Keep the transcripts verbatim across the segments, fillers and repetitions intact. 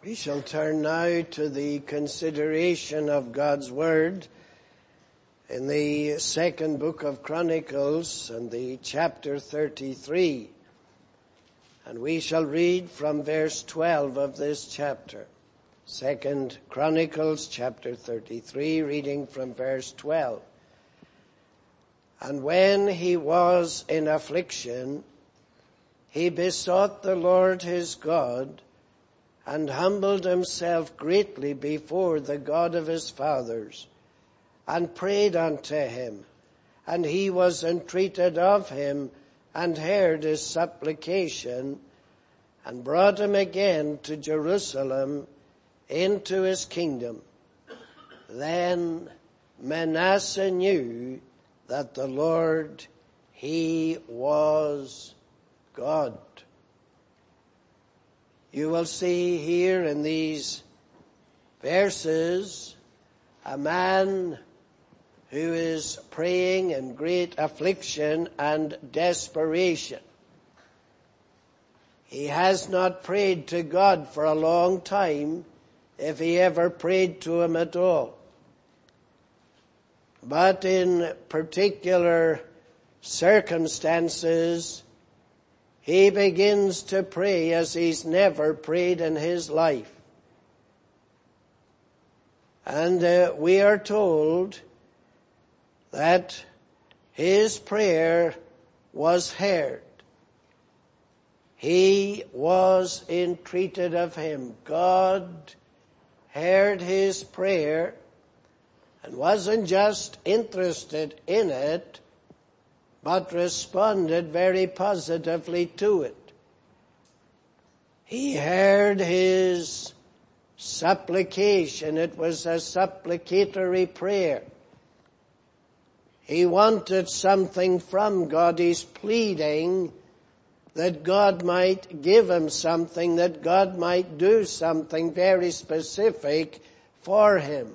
We shall turn now to the consideration of God's Word in the second book of Chronicles and the chapter thirty-three. And we shall read from verse twelve of this chapter. Second Chronicles chapter thirty-three, reading from verse twelve. And when he was in affliction, he besought the Lord his God, and humbled himself greatly before the God of his fathers, and prayed unto him. And he was entreated of him, and heard his supplication, and brought him again to Jerusalem into his kingdom. Then Manasseh knew that the Lord, he was God. You will see here in these verses a man who is praying in great affliction and desperation. He has not prayed to God for a long time, if he ever prayed to him at all. But in particular circumstances, he begins to pray as he's never prayed in his life. And uh, we are told that his prayer was heard. He was entreated of him. God heard his prayer and wasn't just interested in it, but responded very positively to it. He heard his supplication. It was a supplicatory prayer. He wanted something from God. He's pleading that God might give him something, that God might do something very specific for him.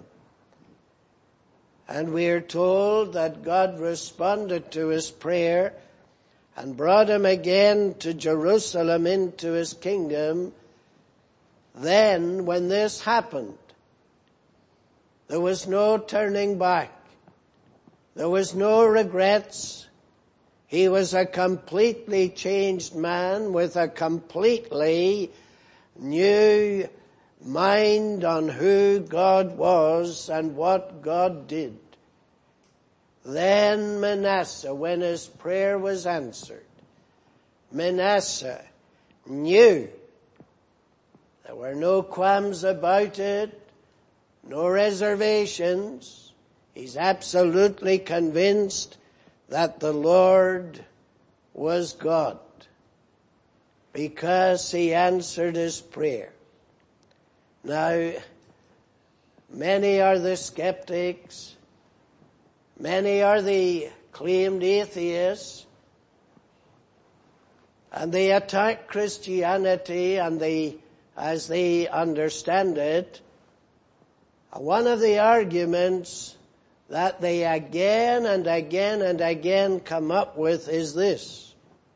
And we are told that God responded to his prayer and brought him again to Jerusalem into his kingdom. Then, when this happened, there was no turning back. There was no regrets. He was a completely changed man with a completely new mind on who God was and what God did. Then Manasseh, when his prayer was answered, Manasseh knew. There were no qualms about it, no reservations. He's absolutely convinced that the Lord was God, because he answered his prayer. Now, many are the skeptics, many are the claimed atheists, and they attack Christianity and they, as they understand it. One of the arguments that they again and again and again come up with is this: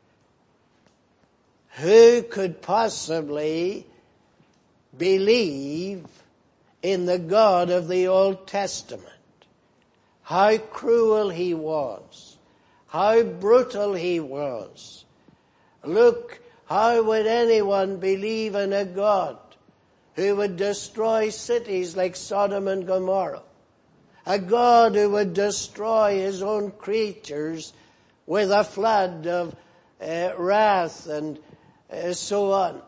who could possibly believe in the God of the Old Testament? How cruel he was. How brutal he was. Look, how would anyone believe in a God who would destroy cities like Sodom and Gomorrah? A God who would destroy his own creatures with a flood of uh, wrath and uh, so on.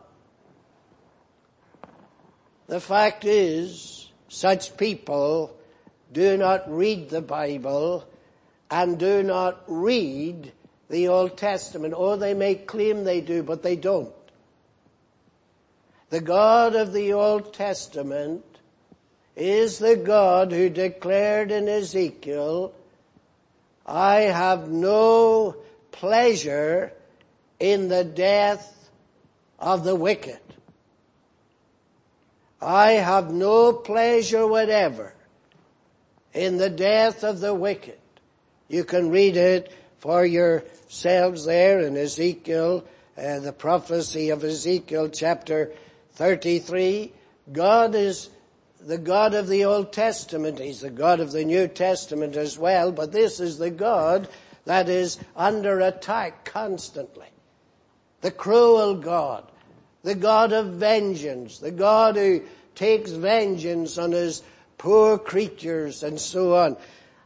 The fact is, such people do not read the Bible and do not read the Old Testament. Oh, they may claim they do, but they don't. The God of the Old Testament is the God who declared in Ezekiel, I have no pleasure in the death of the wicked. I have no pleasure whatever in the death of the wicked. You can read it for yourselves there in Ezekiel, uh, the prophecy of Ezekiel chapter thirty-three, God is the God of the Old Testament. He's the God of the New Testament as well, but this is the God that is under attack constantly. The cruel God, the God of vengeance, the God who takes vengeance on his poor creatures and so on.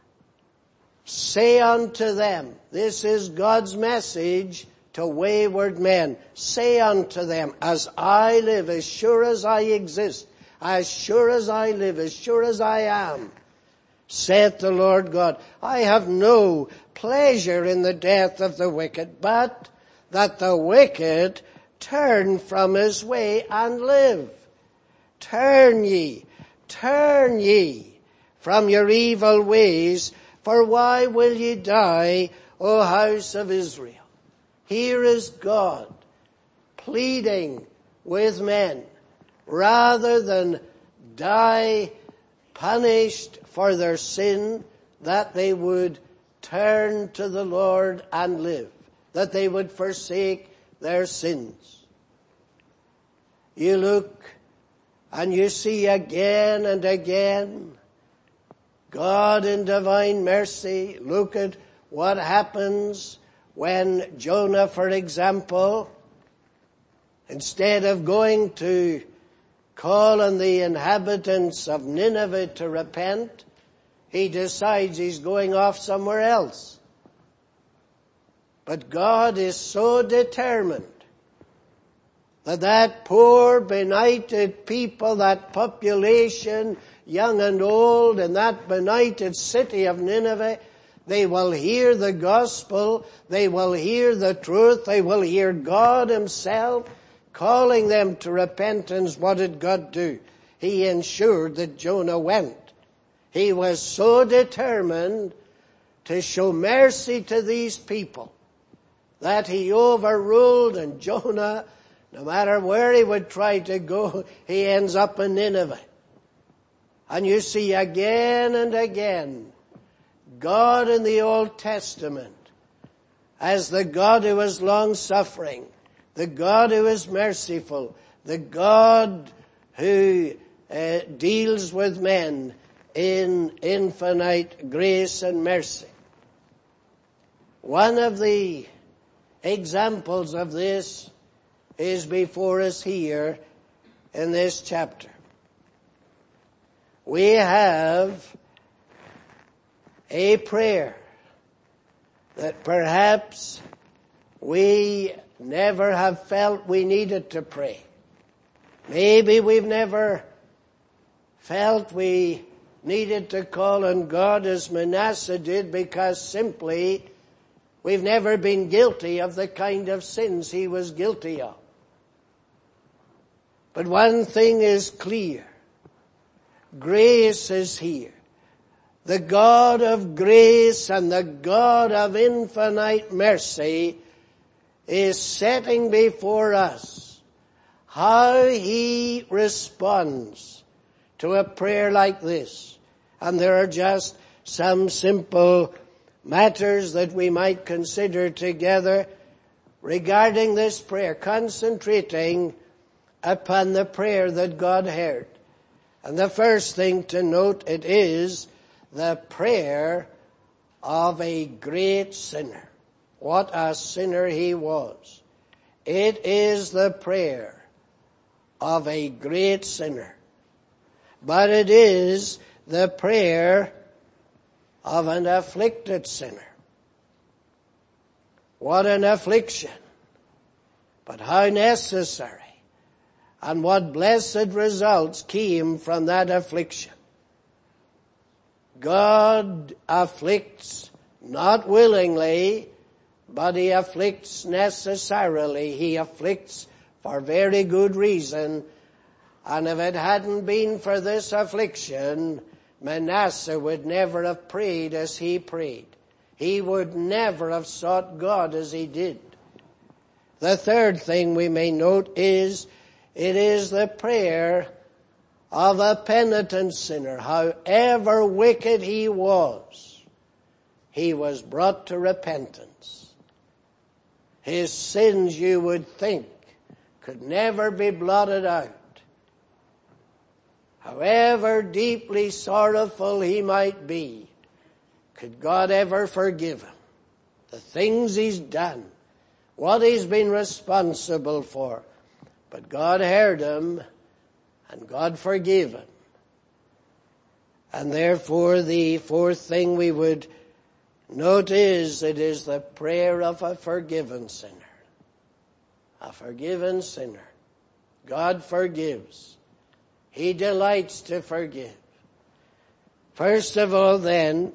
Say unto them, this is God's message to wayward men. Say unto them, as I live, as sure as I exist, as sure as I live, as sure as I am, saith the Lord God, I have no pleasure in the death of the wicked, but that the wicked turn from his way and live. Turn ye, turn ye from your evil ways, for why will ye die, O house of Israel? Here is God pleading with men, rather than die punished for their sin, that they would turn to the Lord and live, that they would forsake their sins. You look and you see again and again God in divine mercy. Look at what happens when Jonah, for example, instead of going to call on the inhabitants of Nineveh to repent, he decides he's going off somewhere else. But God is so determined that that poor, benighted people, that population, young and old, in that benighted city of Nineveh, they will hear the gospel, they will hear the truth, they will hear God himself calling them to repentance. What did God do? He ensured that Jonah went. He was so determined to show mercy to these people that he overruled, and Jonah, no matter where he would try to go, he ends up in Nineveh. And you see again and again, God in the Old Testament as the God who is long-suffering, the God who is merciful, the God who uh, deals with men in infinite grace and mercy. One of the examples of this is before us here in this chapter. We have a prayer that perhaps we never have felt we needed to pray. Maybe we've never felt we needed to call on God as Manasseh did, because simply we've never been guilty of the kind of sins he was guilty of. But one thing is clear. Grace is here. The God of grace and the God of infinite mercy is setting before us how he responds to a prayer like this. And there are just some simple matters that we might consider together regarding this prayer, concentrating upon the prayer that God heard. And the first thing to note, it is the prayer of a great sinner. What a sinner he was. It is the prayer of a great sinner. But it is the prayer of an afflicted sinner. What an affliction, but how necessary, and what blessed results came from that affliction. God afflicts not willingly, but he afflicts necessarily. He afflicts for very good reason. And if it hadn't been for this affliction, Manasseh would never have prayed as he prayed. He would never have sought God as he did. The third thing we may note is, it is the prayer of a penitent sinner. However wicked he was, he was brought to repentance. His sins, you would think, could never be blotted out. however deeply sorrowful he might be, could God ever forgive him? The things he's done, what he's been responsible for. But God heard him, and God forgave him. And therefore the fourth thing we would note is, it is the prayer of a forgiven sinner. A forgiven sinner. God forgives. He delights to forgive. First of all then,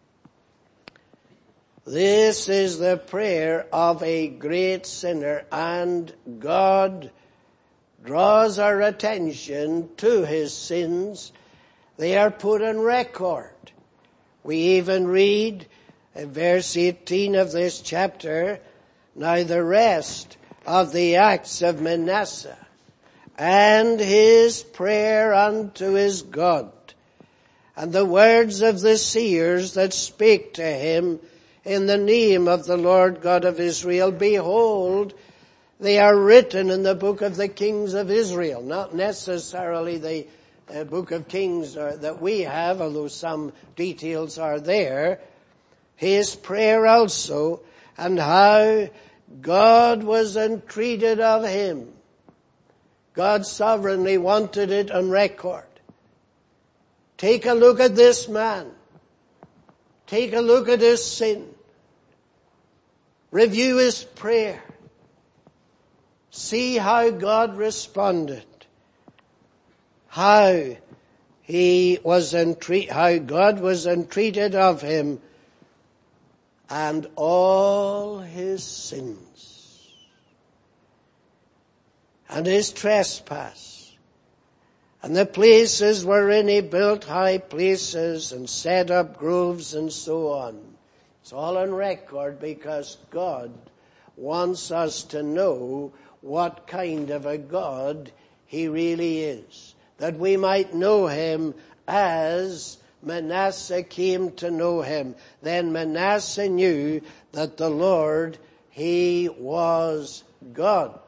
this is the prayer of a great sinner, and God draws our attention to his sins. They are put on record. We even read in verse eighteen of this chapter, now the rest of the acts of Manasseh and his prayer unto his God, and the words of the seers that spake to him in the name of the Lord God of Israel, behold, they are written in the book of the kings of Israel. Not necessarily the uh, book of Kings uh, that we have, although some details are there. His prayer also, and how God was entreated of him. God sovereignly wanted it on record. Take a look at this man. Take a look at his sin. Review his prayer. See how God responded. How he was entreat, how God was entreated of him, and all his sins and his trespass and the places wherein he built high places and set up groves and so on. It's all on record because God wants us to know what kind of a God he really is, that we might know him as Manasseh came to know him. Then Manasseh knew that the Lord, he was God.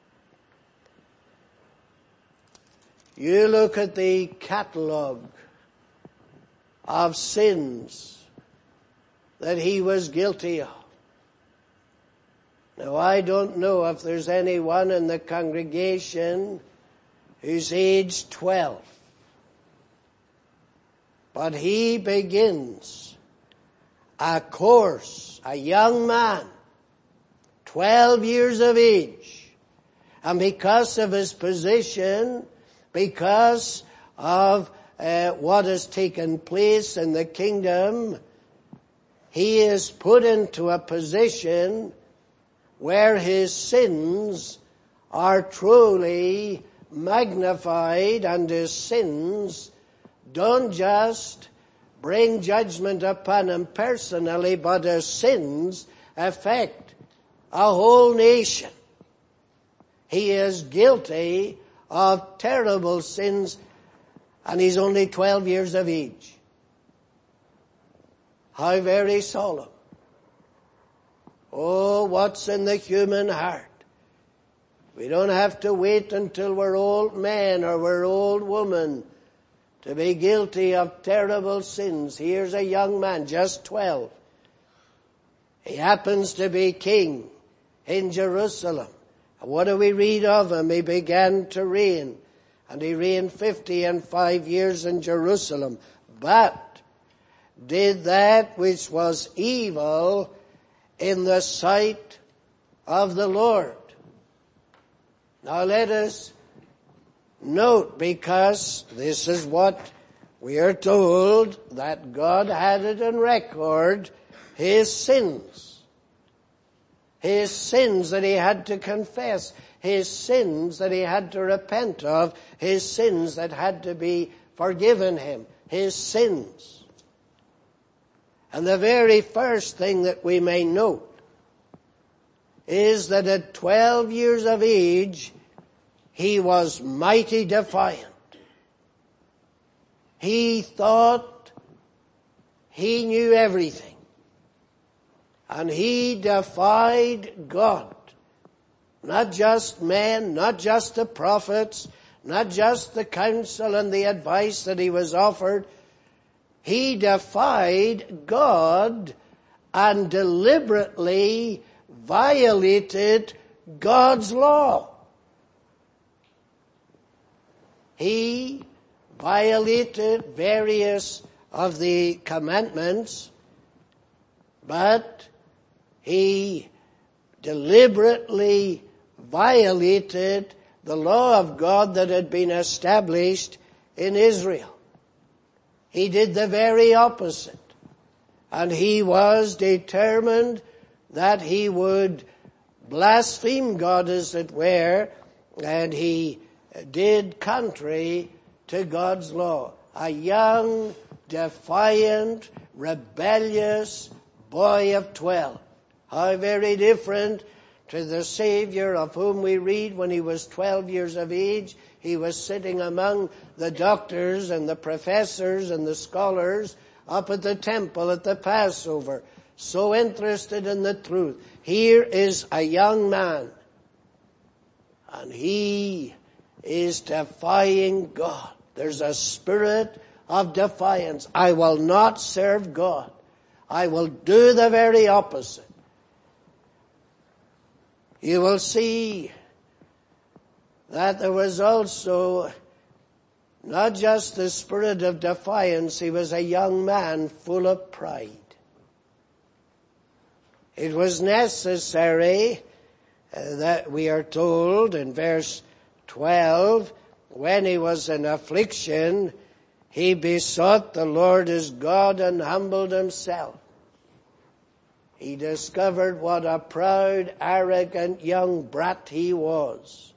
You look at the catalogue of sins that he was guilty of. Now, I don't know if there's anyone in the congregation who's age twelve. But he begins a course, a young man, twelve years of age. And because of his position, because of uh, what has taken place in the kingdom, he is put into a position where his sins are truly magnified, and his sins don't just bring judgment upon him personally, but his sins affect a whole nation. He is guilty of terrible sins, and he's only twelve years of age. How very solemn. Oh, what's in the human heart? We don't have to wait until we're old men or we're old women to be guilty of terrible sins. Here's a young man, just twelve. He happens to be king in Jerusalem. And what do we read of him? He began to reign, and he reigned fifty and five years in Jerusalem, but did that which was evil in the sight of the Lord. Now let us note, because this is what we are told, that God had it on record, his sins. His sins that he had to confess. His sins that he had to repent of. His sins that had to be forgiven him. His sins. And the very first thing that we may note is that at twelve years of age, he was mighty defiant. He thought he knew everything. And he defied God. Not just men, not just the prophets, not just the counsel and the advice that he was offered. He defied God and deliberately violated God's law. He violated various of the commandments, but he deliberately violated the law of God that had been established in Israel. He did the very opposite. And he was determined that he would blaspheme God, as it were, and he did contrary to God's law. A young, defiant, rebellious boy of twelve. How very different to the Savior of whom we read when he was twelve years of age. He was sitting among the doctors and the professors and the scholars up at the temple at the Passover, so interested in the truth. Here is a young man, and he is defying God. There's a spirit of defiance. I will not serve God. I will do the very opposite. You will see that there was also not just the spirit of defiance, he was a young man full of pride. It was necessary uh, that we are told in verse twelve, when he was in affliction, he besought the Lord his God and humbled himself. He discovered what a proud, arrogant young brat he was.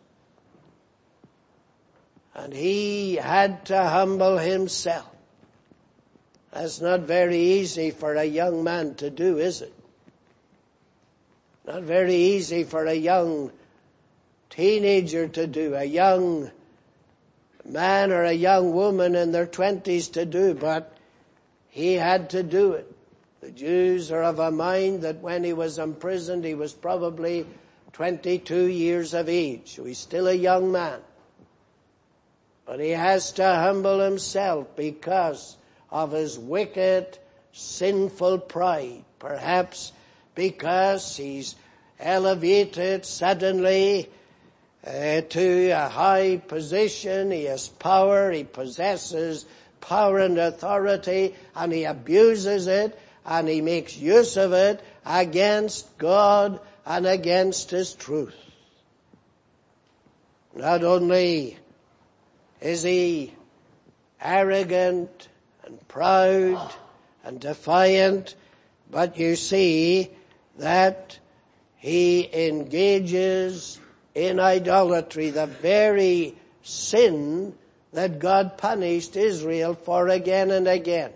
And he had to humble himself. That's not very easy for a young man to do, is it? Not very easy for a young teenager to do, a young man or a young woman in their twenties to do, but he had to do it. The Jews are of a mind that when he was imprisoned, he was probably twenty-two years of age. So he's still a young man. But he has to humble himself because of his wicked, sinful pride. Perhaps because he's elevated suddenly uh, to a high position. He has power. He possesses power and authority, and he abuses it, and he makes use of it against God and against his truth. Not only is he arrogant and proud and defiant, but you see that he engages in idolatry, the very sin that God punished Israel for again and again.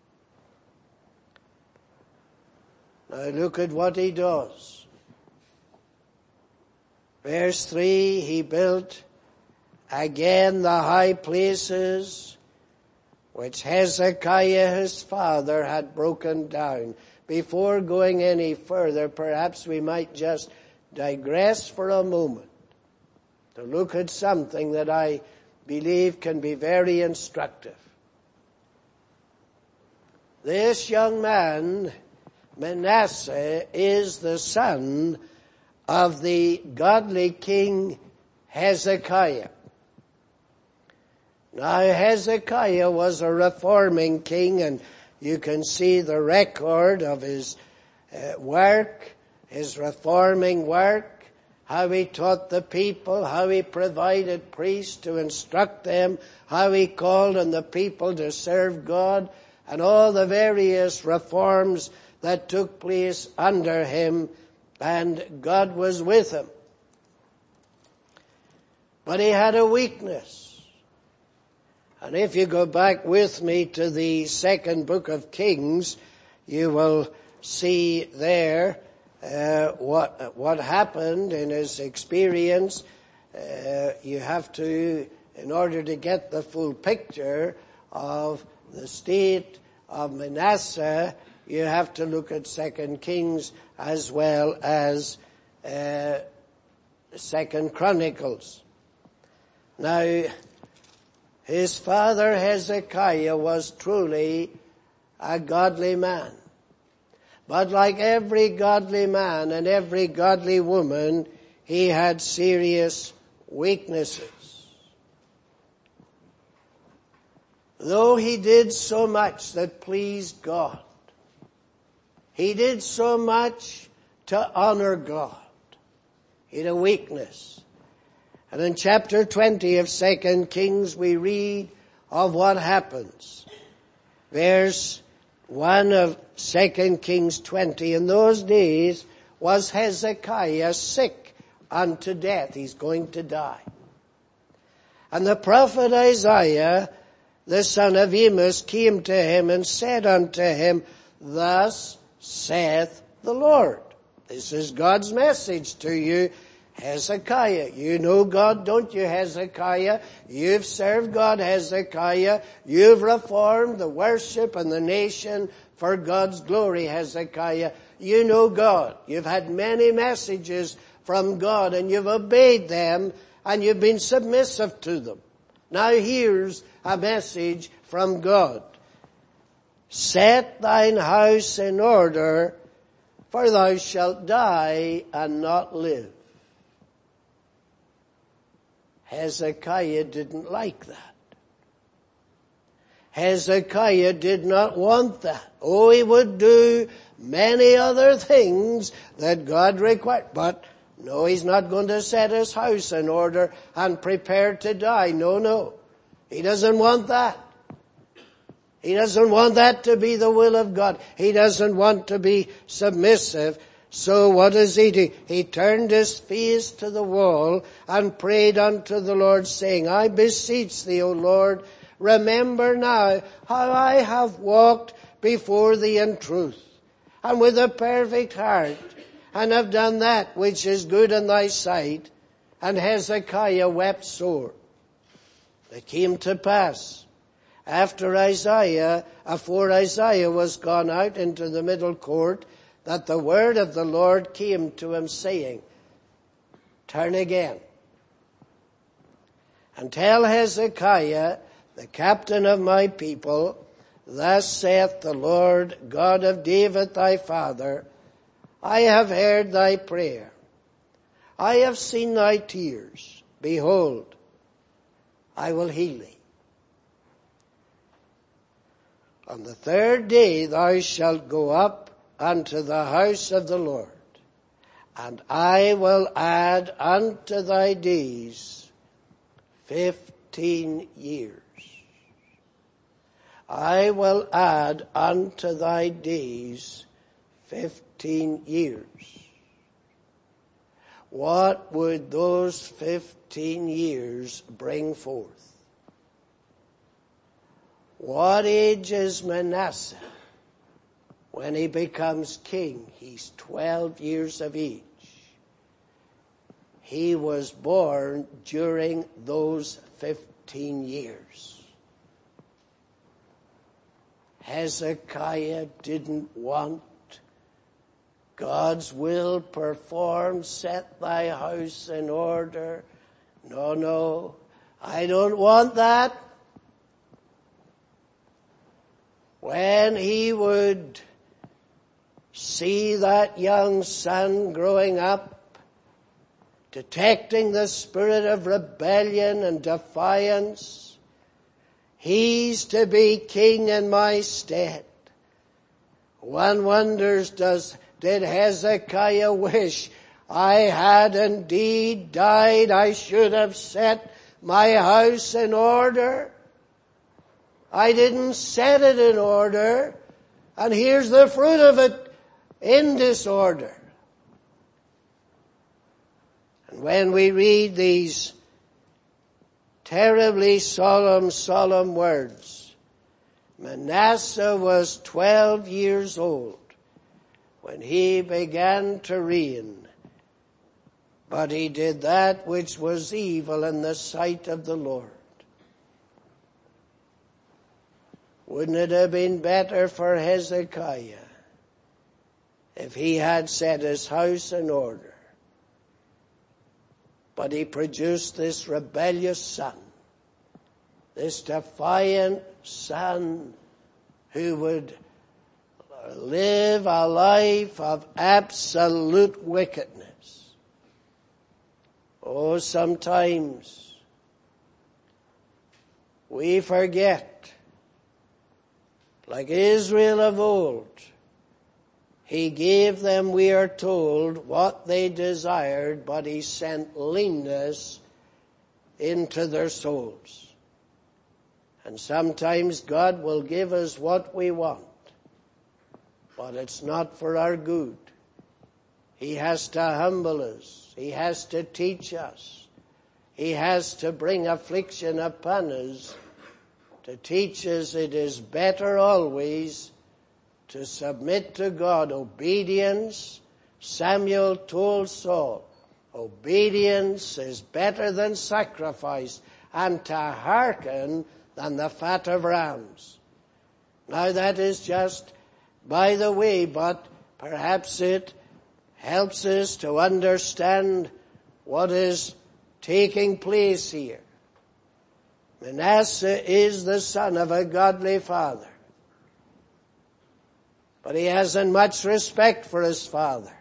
Now look at what he does. Verse three, he built again the high places which Hezekiah his father had broken down. Before going any further, perhaps we might just digress for a moment to look at something that I believe can be very instructive. This young man, Manasseh, is the son of the godly king Hezekiah. Now Hezekiah was a reforming king, and you can see the record of his uh, work, his reforming work, how he taught the people, how he provided priests to instruct them, how he called on the people to serve God, and all the various reforms that took place under him, and God was with him. But he had a weakness. And if you go back with me to the second book of Kings, you will see there uh, what what happened in his experience. Uh, you have to, in order to get the full picture of the state of Manasseh, you have to look at Second Kings as well as uh, Second Chronicles. Now, his father Hezekiah was truly a godly man. But like every godly man and every godly woman, he had serious weaknesses. Though he did so much that pleased God, he did so much to honor God, he had a weakness. And in chapter twenty of Second Kings we read of what happens. Verse one of Second Kings twenty. In those days was Hezekiah sick unto death. He's going to die. And the prophet Isaiah, the son of Amos, came to him and said unto him, Thus saith the Lord. This is God's message to you, Hezekiah. You know God, don't you, Hezekiah? You've served God, Hezekiah. You've reformed the worship and the nation for God's glory, Hezekiah. You know God. You've had many messages from God and you've obeyed them and you've been submissive to them. Now here's a message from God. Set thine house in order, for thou shalt die and not live. Hezekiah didn't like that. Hezekiah did not want that. Oh, he would do many other things that God required. But no, he's not going to set his house in order and prepare to die. No, no. He doesn't want that. He doesn't want that to be the will of God. He doesn't want to be submissive. So what does he do? He turned his face to the wall and prayed unto the Lord, saying, I beseech thee, O Lord, remember now how I have walked before thee in truth, and with a perfect heart, and have done that which is good in thy sight. And Hezekiah wept sore. It came to pass, after Isaiah, afore Isaiah was gone out into the middle court, that the word of the Lord came to him, saying, Turn again, and tell Hezekiah, the captain of my people, Thus saith the Lord God of David thy father, I have heard thy prayer. I have seen thy tears. Behold, I will heal thee. On the third day thou shalt go up unto the house of the Lord, and I will add unto thy days fifteen years. I will add unto thy days fifteen years. What would those fifteen years bring forth? What age is Manasseh when he becomes king? He's twelve years of age. He was born during those fifteen years. Hezekiah didn't want God's will performed, set thy house in order. No, no, I don't want that. When he would see that young son growing up, detecting the spirit of rebellion and defiance, he's to be king in my stead. One wonders, does did Hezekiah wish I had indeed died? I should have set my house in order. I didn't set it in order, and here's the fruit of it in disorder. And when we read these terribly solemn, solemn words, Manasseh was twelve years old when he began to reign, but he did that which was evil in the sight of the Lord. Wouldn't it have been better for Hezekiah if he had set his house in order? But he produced this rebellious son, this defiant son who would live a life of absolute wickedness. Oh, sometimes we forget, like Israel of old, he gave them, we are told, what they desired, but he sent leanness into their souls. And sometimes God will give us what we want, but it's not for our good. He has to humble us. He has to teach us. He has to bring affliction upon us to teach us it is better always to submit to God. Obedience, Samuel told Saul, obedience is better than sacrifice, and to hearken than the fat of rams. Now that is just by the way, but perhaps it helps us to understand what is taking place here. Manasseh is the son of a godly father, but he hasn't much respect for his father.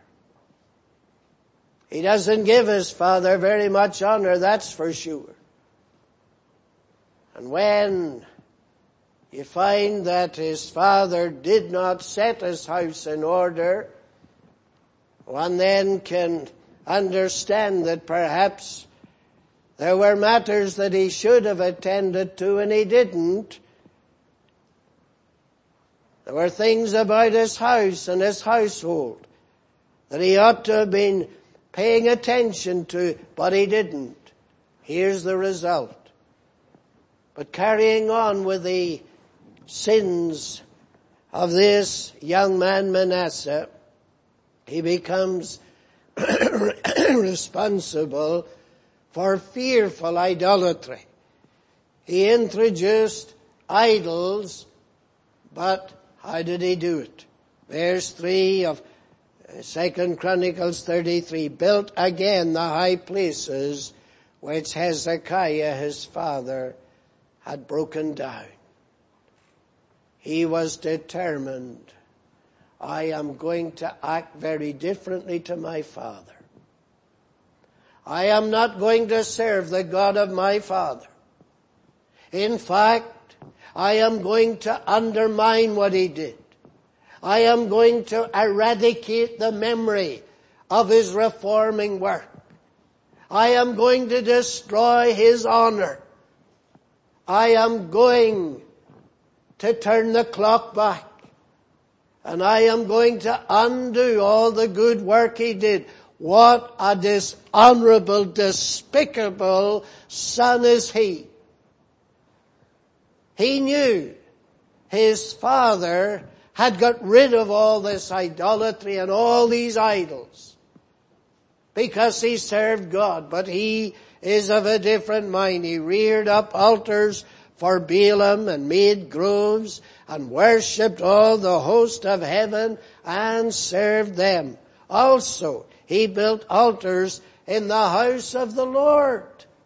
He doesn't give his father very much honor, that's for sure. And when you find that his father did not set his house in order, one then can understand that perhaps there were matters that he should have attended to and he didn't. There were things about his house and his household that he ought to have been paying attention to, but he didn't. Here's the result. But carrying on with the sins of this young man Manasseh, he becomes responsible for fearful idolatry. He introduced idols, but how did he do it? Verse three of Second Chronicles thirty-three, built again the high places which Hezekiah his father had broken down. He was determined, I am going to act very differently to my father. I am not going to serve the God of my father. In fact, I am going to undermine what he did. I am going to eradicate the memory of his reforming work. I am going to destroy his honor. I am going to turn the clock back. And I am going to undo all the good work he did. What a dishonorable, despicable son is he. He knew his father had got rid of all this idolatry and all these idols because he served God. But he is of a different mind. He reared up altars for Balaam and made groves and worshipped all the host of heaven and served them. Also, he built altars in the house of the Lord.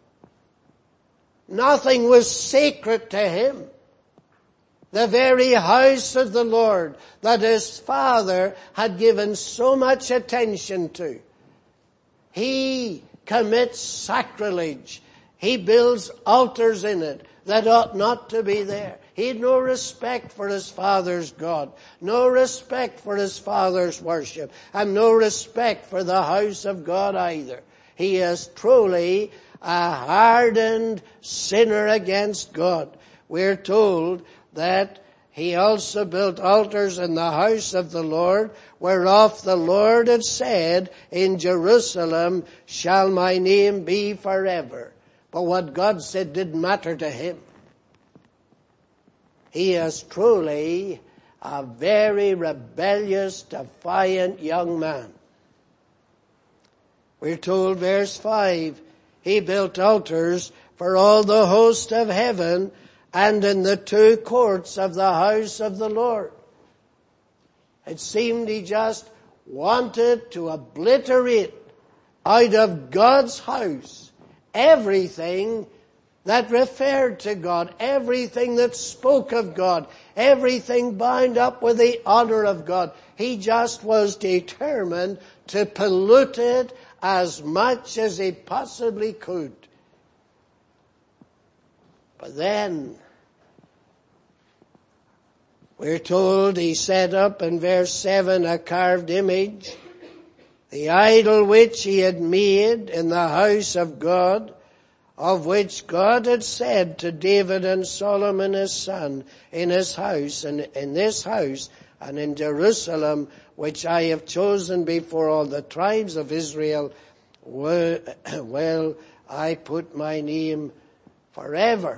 Nothing was sacred to him. The very house of the Lord that his father had given so much attention to. He commits sacrilege. He builds altars in it that ought not to be there. He had no respect for his father's God, no respect for his father's worship, and no respect for the house of God either. He is truly a hardened sinner against God. We're told that he also built altars in the house of the Lord, whereof the Lord had said, in Jerusalem shall my name be forever. But what God said didn't matter to him. He is truly a very rebellious, defiant young man. We're told, verse five, he built altars for all the host of heaven and in the two courts of the house of the Lord. It seemed he just wanted to obliterate out of God's house everything that referred to God, everything that spoke of God, everything bound up with the honor of God. He just was determined to pollute it as much as he possibly could. But then, we're told he set up in verse seven a carved image, the idol which he had made in the house of God, of which God had said to David and Solomon his son, in his house, and in this house, and in Jerusalem, which I have chosen before all the tribes of Israel, will I put my name forever.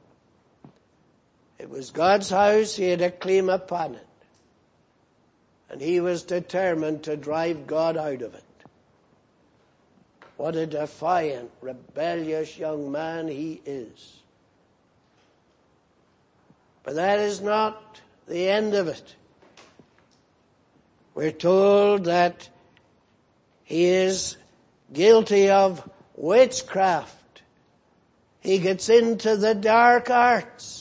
It was God's house, he had a claim upon it. And he was determined to drive God out of it. What a defiant, rebellious young man he is. But that is not the end of it. We're told that he is guilty of witchcraft. He gets into the dark arts.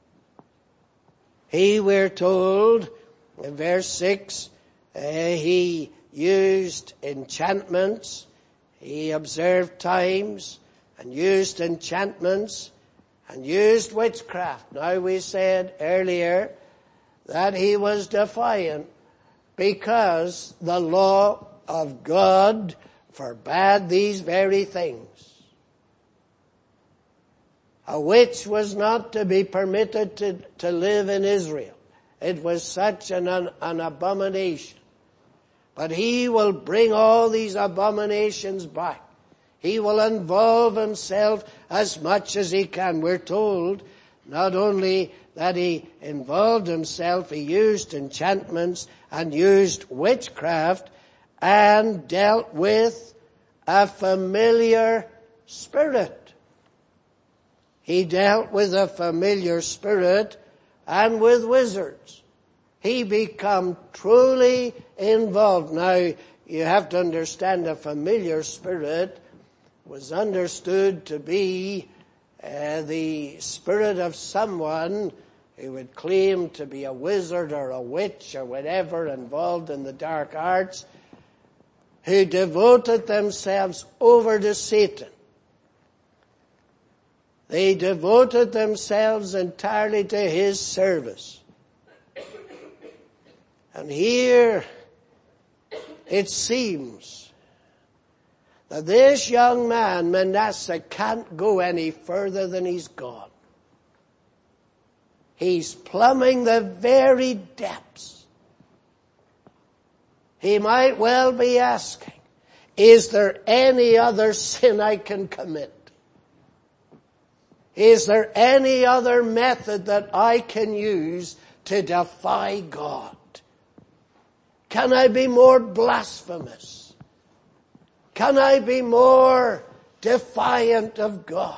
He, we're told, in verse six, uh, he used enchantments. He observed times and used enchantments and used witchcraft. Now we said earlier that he was defiant because the law of God forbade these very things. A witch was not to be permitted to, to live in Israel. It was such an, an, an abomination. But he will bring all these abominations back. He will involve himself as much as he can. We're told not only that he involved himself, he used enchantments and used witchcraft and dealt with a familiar spirit. He dealt with a familiar spirit and with wizards. He became truly involved. Now, you have to understand a familiar spirit was understood to be uh, the spirit of someone who would claim to be a wizard or a witch or whatever involved in the dark arts, who devoted themselves over to Satan. They devoted themselves entirely to his service. And here it seems that this young man, Manasseh, can't go any further than he's gone. He's plumbing the very depths. He might well be asking, is there any other sin I can commit? Is there any other method that I can use to defy God? Can I be more blasphemous? Can I be more defiant of God?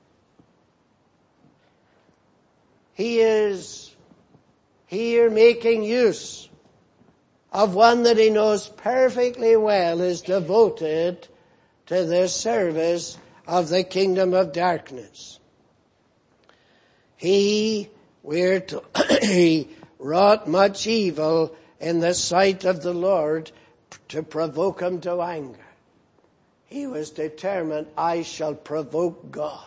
He is here making use of one that he knows perfectly well is devoted to the service of the kingdom of darkness. He, we're to, he wrought much evil in the sight of the Lord to provoke him to anger. He was determined, I shall provoke God.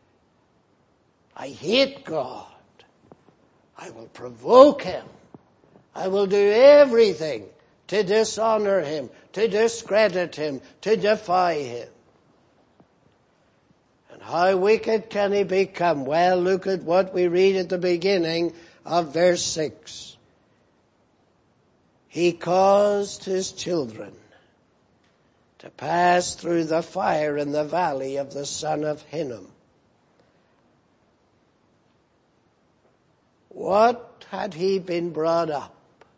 I hate God. I will provoke him. I will do everything to dishonor him, to discredit him, to defy him. And how wicked can he become? Well, look at what we read at the beginning of verse six. He caused his children to pass through the fire in the valley of the son of Hinnom. What had he been brought up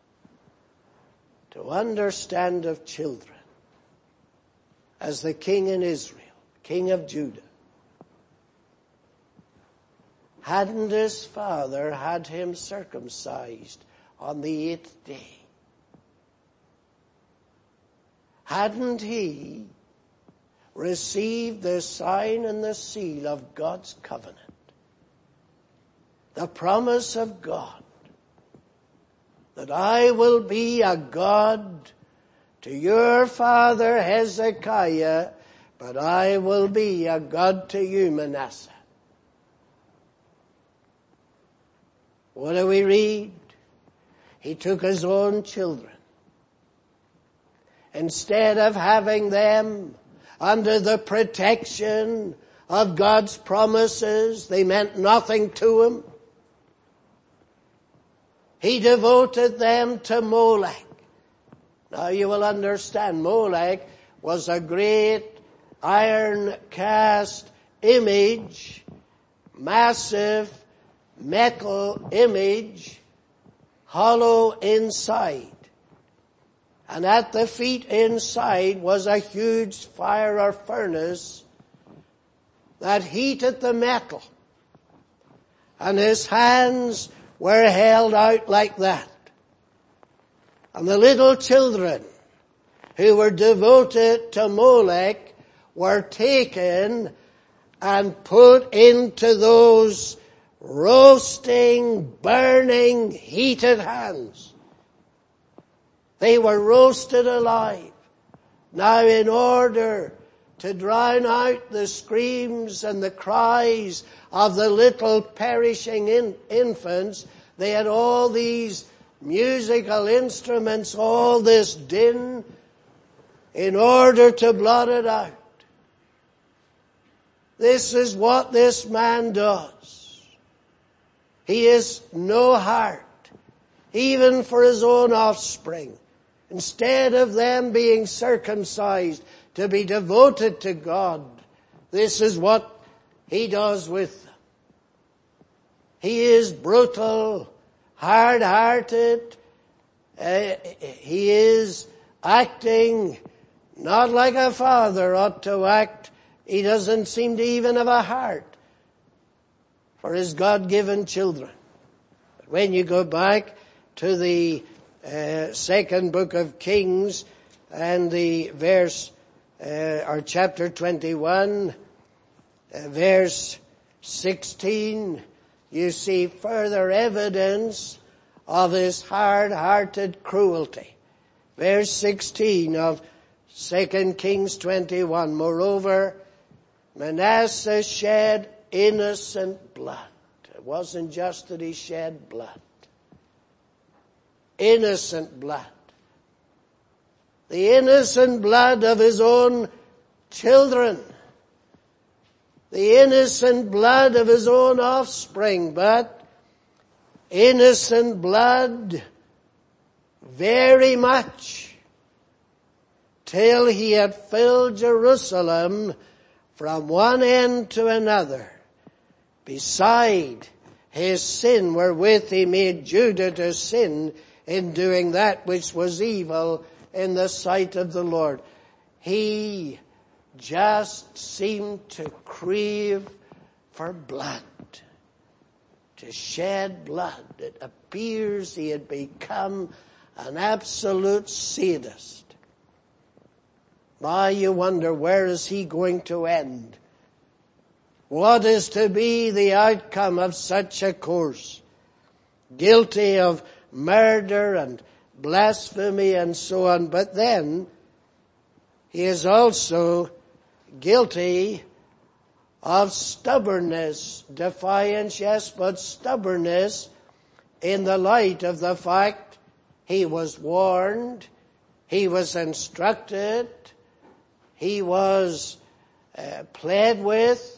to understand of children as the king in Israel, king of Judah? Hadn't his father had him circumcised on the eighth day? Hadn't he received the sign and the seal of God's covenant. The promise of God that I will be a God to your father Hezekiah, but I will be a God to you, Manasseh. What do we read? He took his own children. Instead of having them under the protection of God's promises, they meant nothing to him. He devoted them to Molech. Now you will understand, Molech was a great iron cast image, massive metal image, hollow inside. And at the feet inside was a huge fire or furnace that heated the metal. And his hands were held out like that. And the little children who were devoted to Molech were taken and put into those roasting, burning, heated hands. They were roasted alive. Now in order to drown out the screams and the cries of the little perishing in, infants, they had all these musical instruments, all this din, in order to blot it out. This is what this man does. He has no heart, even for his own offspring. Instead of them being circumcised to be devoted to God, this is what he does with them. He is brutal, hard-hearted. Uh, he is acting not like a father ought to act. He doesn't seem to even have a heart for his God-given children. But when you go back to the uh, second book of Kings and the verse, uh, or chapter twenty-one, uh, verse sixteen, you see further evidence of his hard-hearted cruelty. Verse sixteen of Second Kings twenty-one, moreover, Manasseh shed innocent blood. It wasn't just that he shed blood. Innocent blood. The innocent blood of his own children. The innocent blood of his own offspring, but innocent blood very much till he had filled Jerusalem from one end to another, beside his sin wherewith he made Judah to sin in doing that which was evil in the sight of the Lord. He just seemed to crave for blood, to shed blood. It appears he had become an absolute sadist. Now you wonder, where is he going to end? What is to be the outcome of such a course? Guilty of murder and blasphemy and so on. But then he is also guilty of stubbornness. Defiance, yes, but stubbornness in the light of the fact he was warned, he was instructed, he was uh, pled with,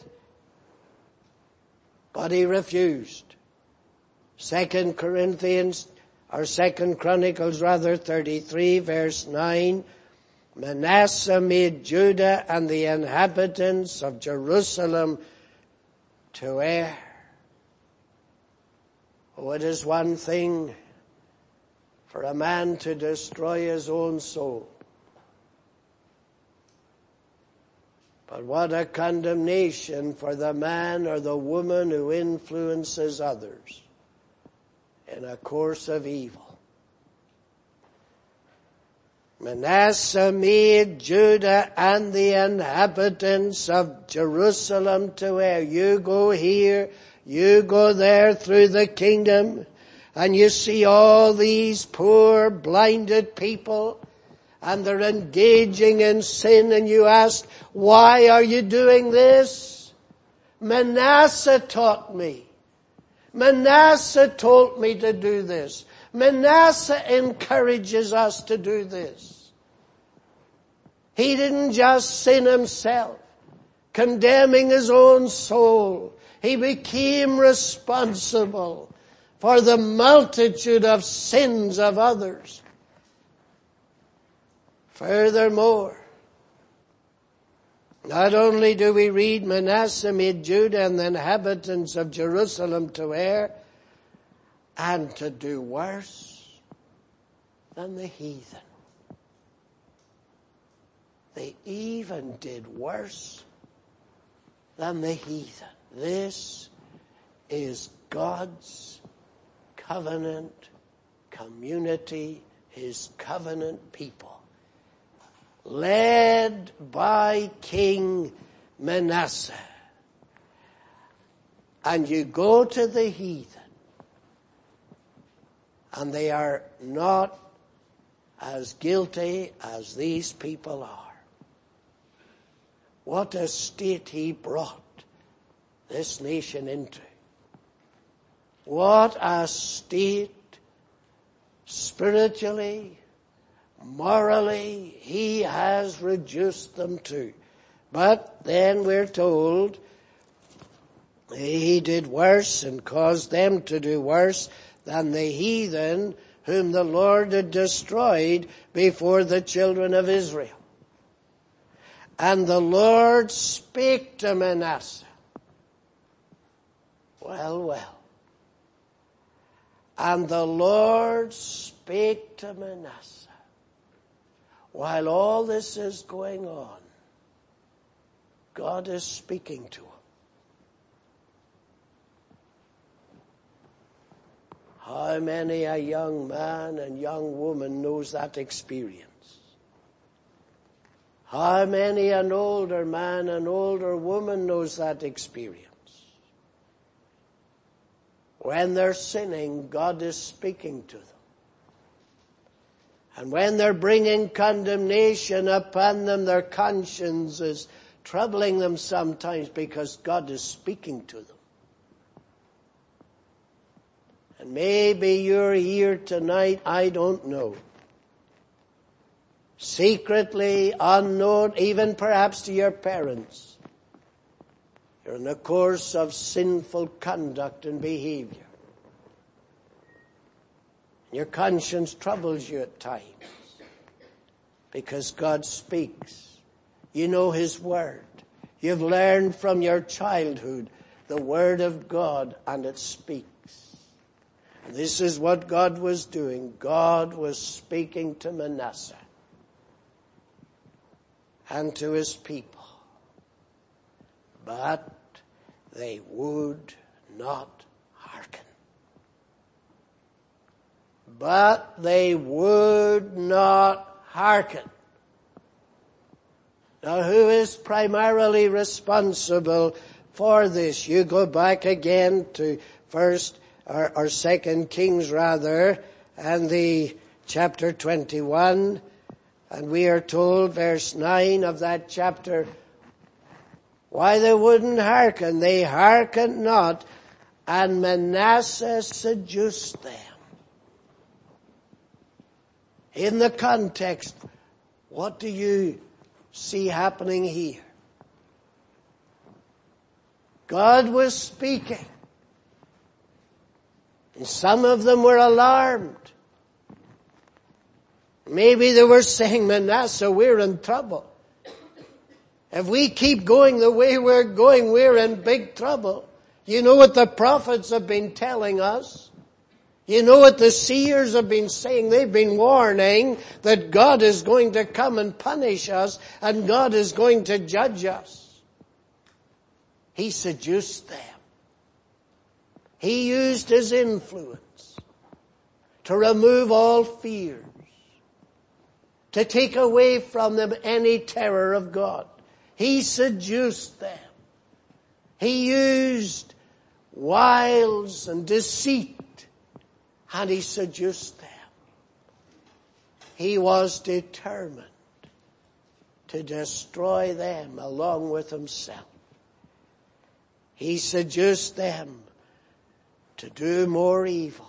but he refused. Second Corinthians, or Second Chronicles rather, thirty-three verse nine, Manasseh made Judah and the inhabitants of Jerusalem to err. Oh, it is one thing for a man to destroy his own soul. But what a condemnation for the man or the woman who influences others in a course of evil. Manasseh made Judah and the inhabitants of Jerusalem to err. You go here, you go there through the kingdom, and you see all these poor blinded people, and they're engaging in sin, and you ask, why are you doing this? Manasseh taught me. Manasseh told me to do this. Manasseh encourages us to do this. He didn't just sin himself, condemning his own soul. He became responsible for the multitude of sins of others. Furthermore, not only do we read Manasseh made Judah and the inhabitants of Jerusalem to err and to do worse than the heathen. They even did worse than the heathen. This is God's covenant community, His covenant people, led by King Manasseh. And you go to the heathen, and they are not as guilty as these people are. What a state he brought this nation into. What a state spiritually, morally, he has reduced them to. But then we're told he did worse and caused them to do worse than the heathen whom the Lord had destroyed before the children of Israel. And the Lord spake to Manasseh. Well, well. And the Lord spake to Manasseh. While all this is going on, God is speaking to him. How many a young man and young woman knows that experience? How many an older man and older woman knows that experience? When they're sinning, God is speaking to them. And when they're bringing condemnation upon them, their conscience is troubling them sometimes because God is speaking to them. And maybe you're here tonight, I don't know. Secretly, unknown, even perhaps to your parents. You're in a course of sinful conduct and behavior. Your conscience troubles you at times because God speaks. You know His Word. You've learned from your childhood the Word of God, and it speaks. And this is what God was doing. God was speaking to Manasseh and to his people. But they would not hearken. But they would not hearken. Now, who is primarily responsible for this? You go back again to first or, or second Kings rather, and the chapter twenty-one, and we are told, verse nine of that chapter, why they wouldn't hearken. They hearkened not, and Manasseh seduced them. In the context, what do you see happening here? God was speaking. And some of them were alarmed. Maybe they were saying, Manasseh, we're in trouble. If we keep going the way we're going, we're in big trouble. You know what the prophets have been telling us? You know what the seers have been saying? They've been warning that God is going to come and punish us, and God is going to judge us. He seduced them. He used his influence to remove all fears, to take away from them any terror of God. He seduced them. He used wiles and deceit, and he seduced them. He was determined to destroy them along with himself. He seduced them to do more evil.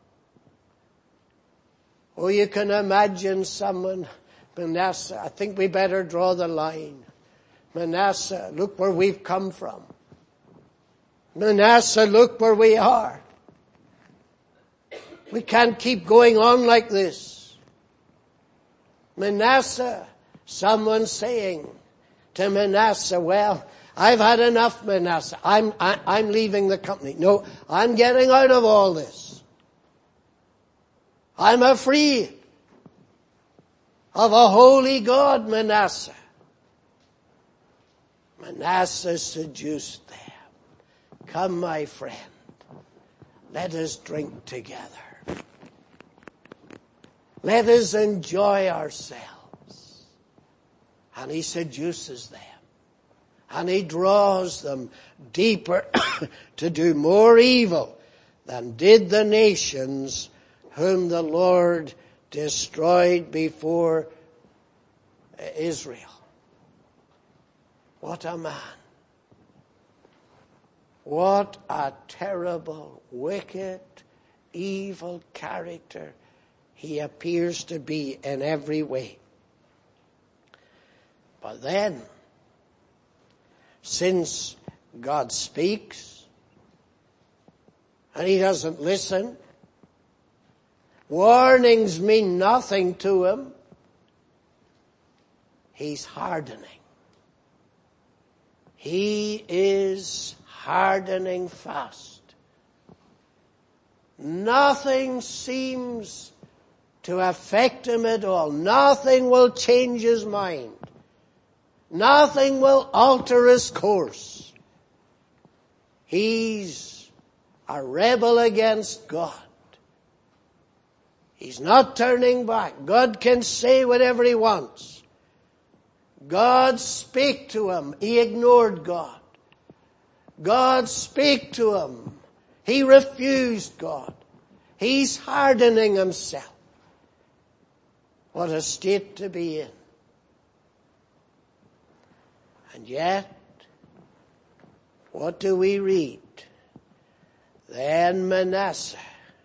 Oh, you can imagine someone, Manasseh, I think we better draw the line. Manasseh, look where we've come from. Manasseh, look where we are. We can't keep going on like this. Manasseh, someone saying to Manasseh, well, I've had enough, Manasseh. I'm, I, I'm leaving the company. No, I'm getting out of all this. I'm afraid of a holy God, Manasseh. Manasseh seduced them. Come, my friend, let us drink together. Let us enjoy ourselves. And he seduces them. And he draws them deeper to do more evil than did the nations whom the Lord destroyed before Israel. What a man. What a terrible, wicked, evil character he appears to be in every way. But then, since God speaks and he doesn't listen, warnings mean nothing to him, he's hardening. He is hardening fast. Nothing seems to affect him at all. Nothing will change his mind. Nothing will alter his course. He's a rebel against God. He's not turning back. God can say whatever he wants. God spake to him. He ignored God. God spake to him. He refused God. He's hardening himself. What a state to be in. And yet, what do we read? Then Manasseh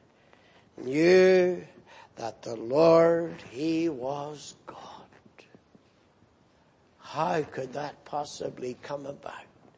knew that the Lord, he was God. How could that possibly come about?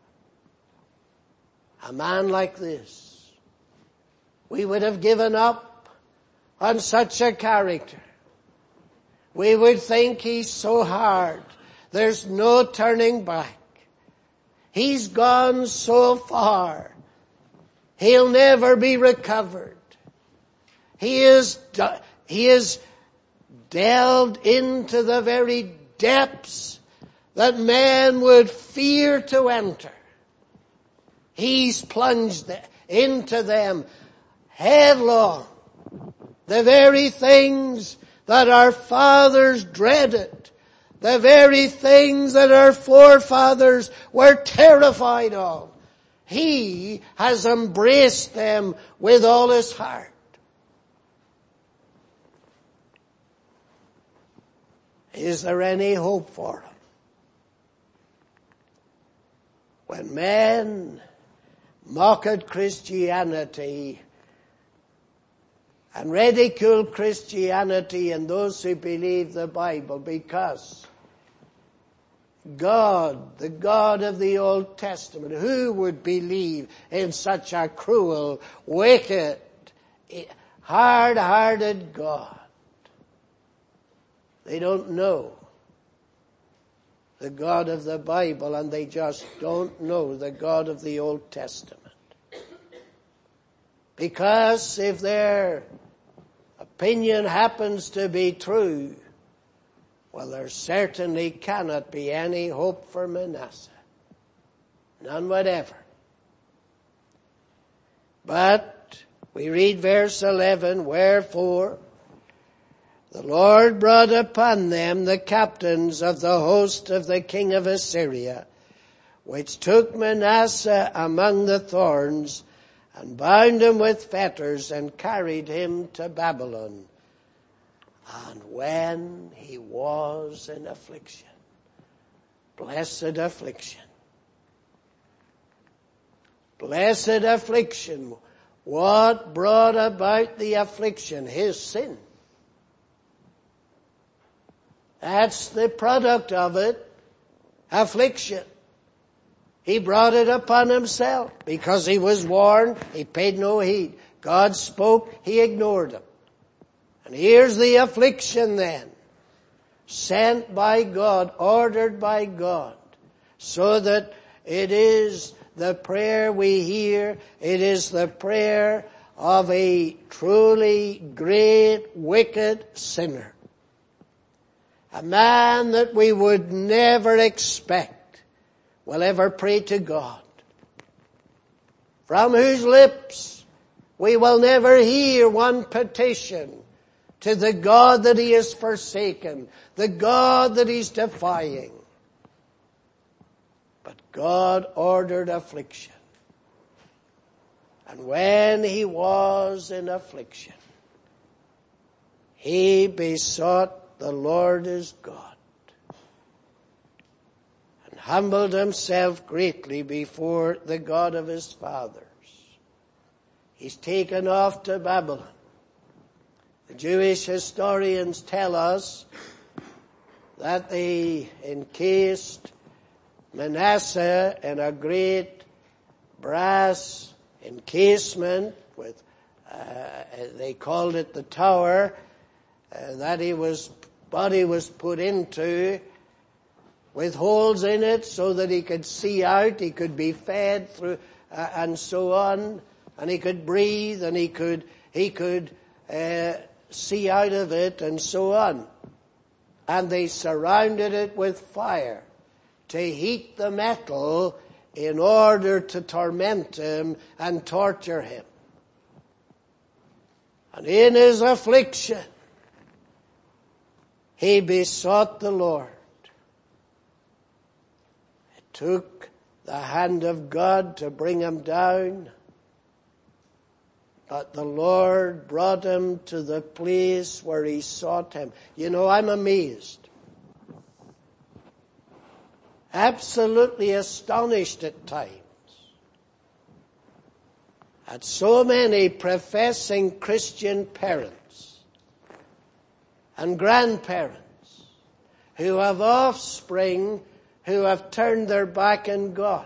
A man like this, we would have given up on such a character. We would think he's so hard. There's no turning back. He's gone so far. He'll never be recovered. He is, he is delved into the very depths that man would fear to enter. He's plunged into them headlong. The very things that our fathers dreaded. The very things that our forefathers were terrified of. He has embraced them with all his heart. Is there any hope for him? When men mocked Christianity and ridiculed Christianity and those who believe the Bible because God, the God of the Old Testament, who would believe in such a cruel, wicked, hard-hearted God? They don't know the God of the Bible, and they just don't know the God of the Old Testament. Because if their opinion happens to be true, well, there certainly cannot be any hope for Manasseh. None whatever. But we read verse eleven, wherefore the Lord brought upon them the captains of the host of the king of Assyria, which took Manasseh among the thorns, and bound him with fetters, and carried him to Babylon. And when he was in affliction, blessed affliction, blessed affliction, what brought about the affliction? His sin. That's the product of it, affliction. He brought it upon himself because he was warned. He paid no heed. God spoke. He ignored him. And here's the affliction then. Sent by God, ordered by God, so that it is the prayer we hear. It is the prayer of a truly great, wicked sinner. A man that we would never expect will ever pray to God, from whose lips we will never hear one petition to the God that he has forsaken, the God that he's defying. But God ordered affliction. And when he was in affliction, he besought the Lord his God, humbled himself greatly before the God of his fathers. He's taken off to Babylon. The Jewish historians tell us that they encased Manasseh in a great brass encasement with, uh, they called it the tower, uh, that he was, body was put into, with holes in it so that he could see out, he could be fed through, uh, and so on, and he could breathe, and he could, he could, uh, see out of it, and so on. And they surrounded it with fire to heat the metal in order to torment him and torture him. And in his affliction, he besought the Lord. It took the hand of God to bring him down, but the Lord brought him to the place where he sought him. You know, I'm amazed, absolutely astonished at times, at so many professing Christian parents and grandparents who have offspring who have turned their back on God.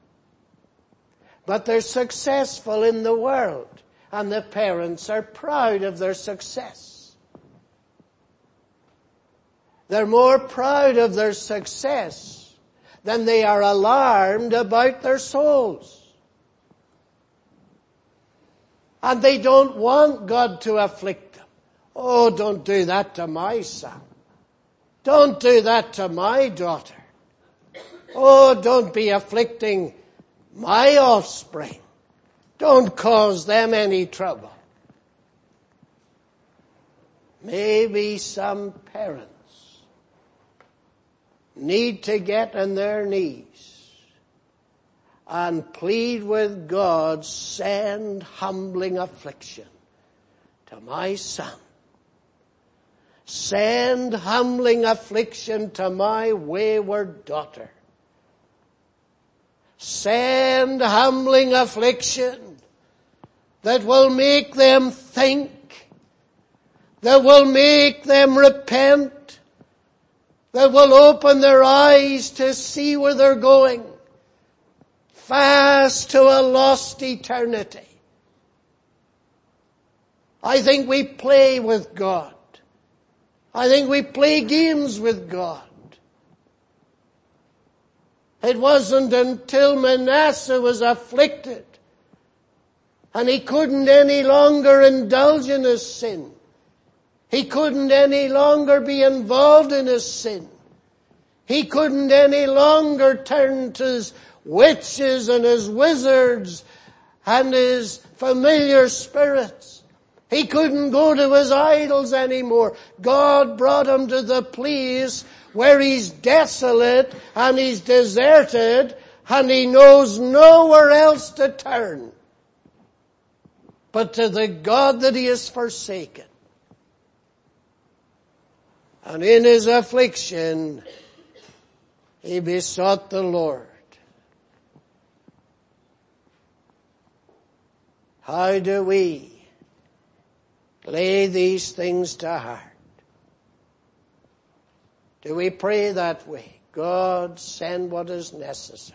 But they're successful in the world, and the parents are proud of their success. They're more proud of their success than they are alarmed about their souls. And they don't want God to afflict them. Oh, don't do that to my son. Don't do that to my daughter. Oh, don't be afflicting my offspring. Don't cause them any trouble. Maybe some parents need to get on their knees and plead with God, send humbling affliction to my son. Send humbling affliction to my wayward daughter. Send humbling affliction that will make them think, that will make them repent, that will open their eyes to see where they're going, fast to a lost eternity. I think we play with God. I think we play games with God. It wasn't until Manasseh was afflicted and he couldn't any longer indulge in his sin. He couldn't any longer be involved in his sin. He couldn't any longer turn to his witches and his wizards and his familiar spirits. He couldn't go to his idols anymore. God brought him to the place where he's desolate and he's deserted and he knows nowhere else to turn but to the God that he has forsaken. And in his affliction, he besought the Lord. How do we lay these things to heart? Do we pray that way? God, send what is necessary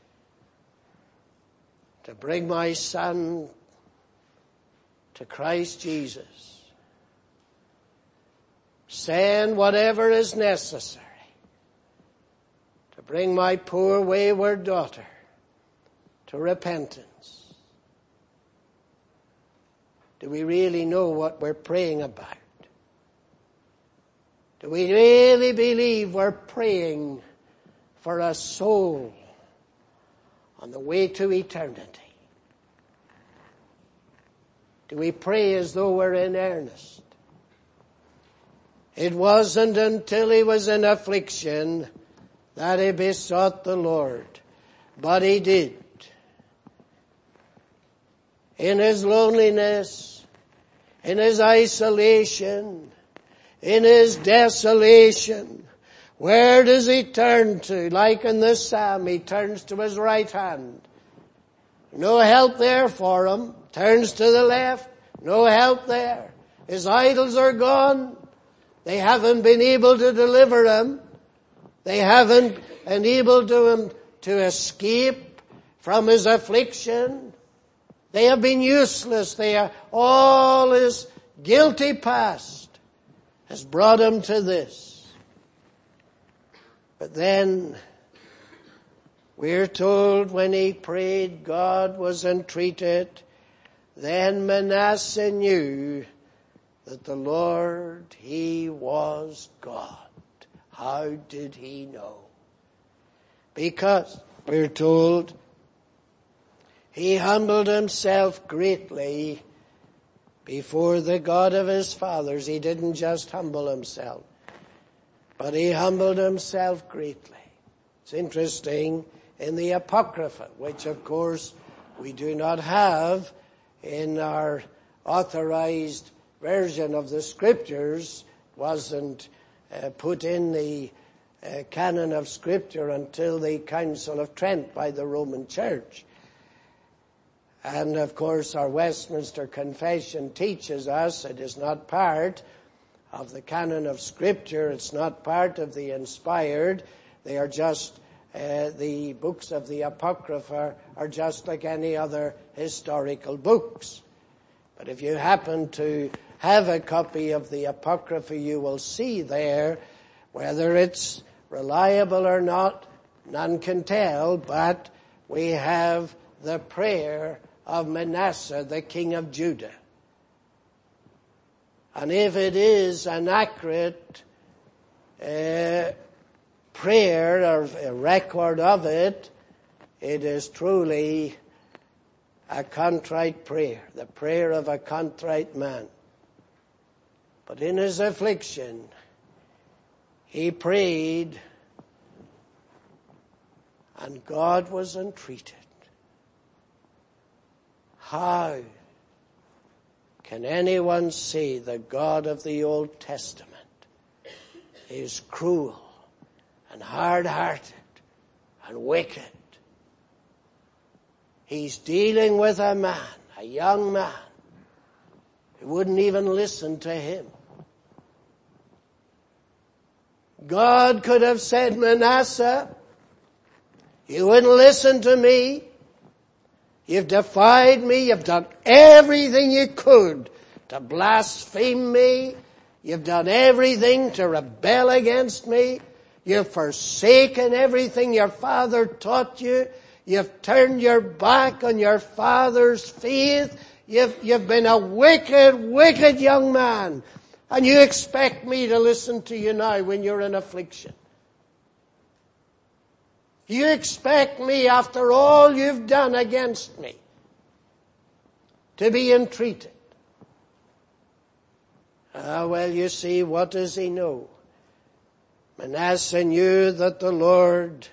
to bring my son to Christ Jesus. Send whatever is necessary to bring my poor wayward daughter to repentance. Do we really know what we're praying about? Do we really believe we're praying for a soul on the way to eternity? Do we pray as though we're in earnest? It wasn't until he was in affliction that he besought the Lord, but he did. In his loneliness, in his isolation, in his desolation, where does he turn to? Like in this psalm, he turns to his right hand. No help there for him. Turns to the left. No help there. His idols are gone. They haven't been able to deliver him. They haven't enabled him to escape from his affliction. They have been useless. They are, all his guilty past has brought him to this. But then we're told when he prayed, God was entreated. Then Manasseh knew that the Lord, he was God. How did he know? Because we're told he humbled himself greatly before the God of his fathers. He didn't just humble himself, but he humbled himself greatly. It's interesting, in the Apocrypha, which of course we do not have in our authorized version of the Scriptures, wasn't uh, put in the uh, canon of Scripture until the Council of Trent by the Roman Church. And of course our Westminster Confession teaches us it is not part of the canon of Scripture, it's not part of the inspired, they are just, uh, the books of the Apocrypha are just like any other historical books. But if you happen to have a copy of the Apocrypha, you will see there, whether it's reliable or not, none can tell, but we have the prayer of Manasseh, the king of Judah. And if it is an accurate uh, prayer or a record of it, it is truly a contrite prayer, the prayer of a contrite man. But in his affliction, he prayed, and God was entreated. How can anyone say the God of the Old Testament is cruel and hard-hearted and wicked? He's dealing with a man, a young man, who wouldn't even listen to him. God could have said, Manasseh, you wouldn't listen to me. You've defied me. You've done everything you could to blaspheme me. You've done everything to rebel against me. You've forsaken everything your father taught you. You've turned your back on your father's faith. You've, you've been a wicked, wicked young man. And you expect me to listen to you now when you're in affliction. You expect me, after all you've done against me, to be entreated. Ah, well, you see, what does he know? Manasseh knew that the Lord,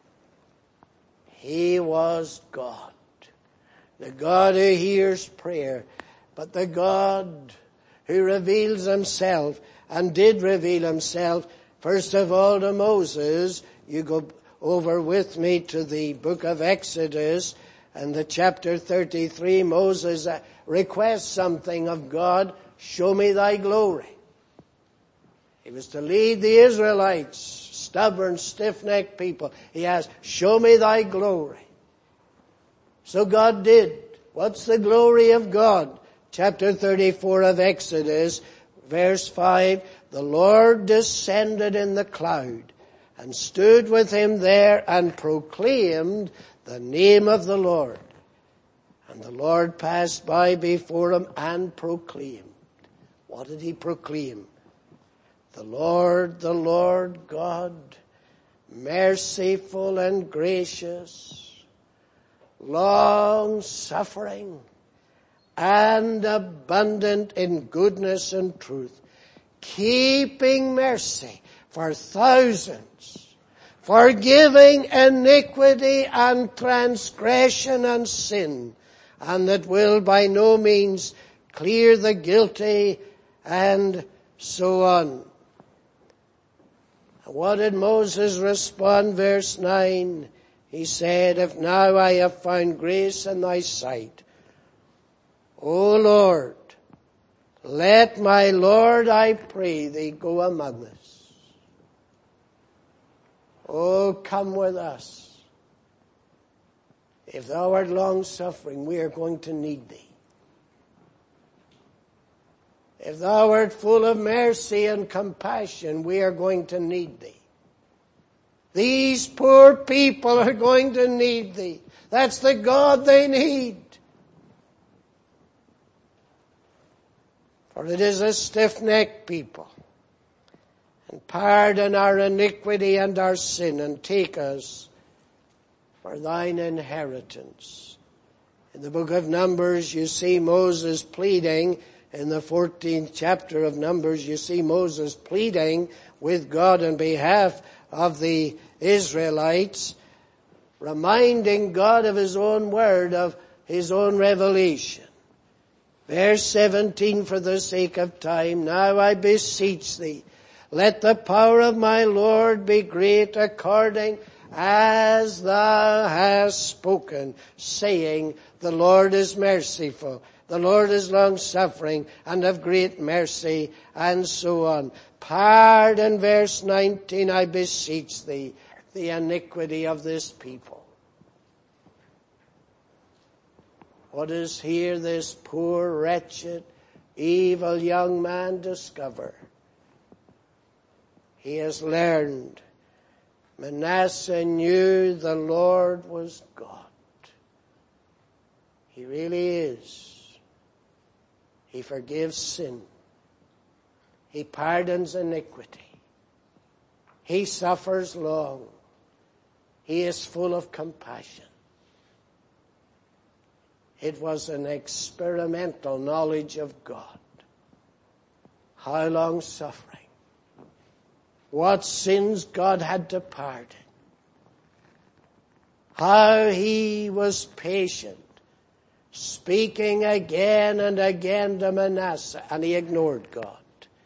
he was God. The God who hears prayer, but the God who reveals himself and did reveal himself, first of all to Moses. You go over with me to the book of Exodus and the chapter thirty-three. Moses requests something of God. Show me thy glory. He was to lead the Israelites, stubborn, stiff-necked people. He asked, show me thy glory. So God did. What's the glory of God? Chapter thirty-four of Exodus, verse five. The Lord descended in the cloud and stood with him there and proclaimed the name of the Lord. And the Lord passed by before him and proclaimed. What did he proclaim? The Lord, the Lord God, merciful and gracious, long-suffering, and abundant in goodness and truth, keeping mercy for thousands, forgiving iniquity and transgression and sin, and that will by no means clear the guilty, and so on. What did Moses respond? Verse nine. He said, if now I have found grace in thy sight, O Lord, let my Lord, I pray thee, go among us. Oh, come with us. If thou art long-suffering, we are going to need thee. If thou art full of mercy and compassion, we are going to need thee. These poor people are going to need thee. That's the God they need. For it is a stiff-necked people. And pardon our iniquity and our sin, and take us for thine inheritance. In the book of Numbers, you see Moses pleading. In the fourteenth chapter of Numbers, you see Moses pleading with God on behalf of the Israelites, reminding God of his own word, of his own revelation. Verse seventeen, for the sake of time, now I beseech thee, let the power of my Lord be great according as thou hast spoken, saying, the Lord is merciful, the Lord is long-suffering and of great mercy, and so on. Pardon, verse nineteen, I beseech thee, the iniquity of this people. What does here this poor, wretched, evil young man discover? He has learned Manasseh knew the Lord was God. He really is. He forgives sin. He pardons iniquity. He suffers long. He is full of compassion. It was an experimental knowledge of God. How long suffering. What sins God had to pardon. How he was patient, speaking again and again to Manasseh, and he ignored God.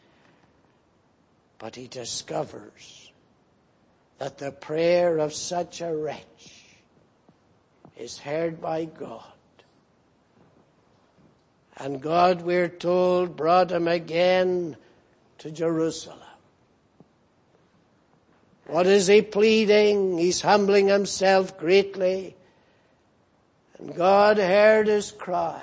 But he discovers that the prayer of such a wretch is heard by God. And God, we're told, brought him again to Jerusalem. What is he pleading? He's humbling himself greatly. And God heard his cry.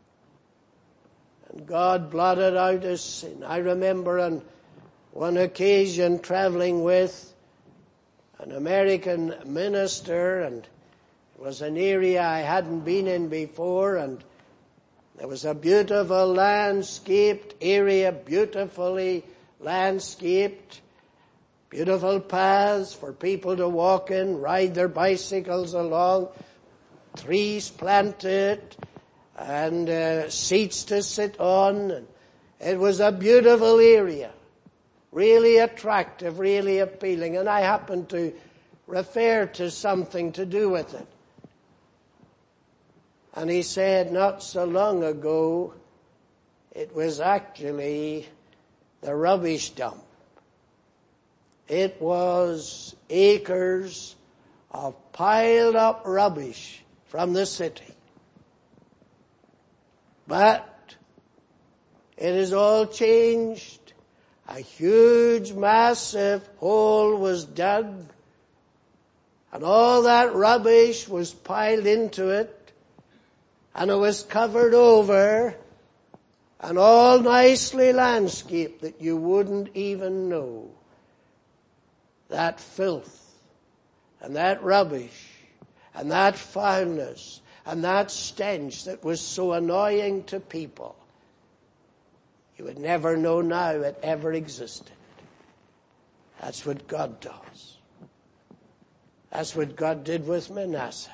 And God blotted out his sin. I remember on one occasion traveling with an American minister, and it was an area I hadn't been in before, and there was a beautiful landscaped area, beautifully landscaped, beautiful paths for people to walk in, ride their bicycles along, trees planted, and uh, seats to sit on. And It was a beautiful area, really attractive, really appealing, and I happened to refer to something to do with it. And he said not so long ago, it was actually the rubbish dump. It was acres of piled up rubbish from the city. But it is all changed. A huge, massive hole was dug, and all that rubbish was piled into it, and it was covered over, and all nicely landscaped that you wouldn't even know. That filth, and that rubbish, and that foulness, and that stench that was so annoying to people, you would never know now it ever existed. That's what God does. That's what God did with Manasseh.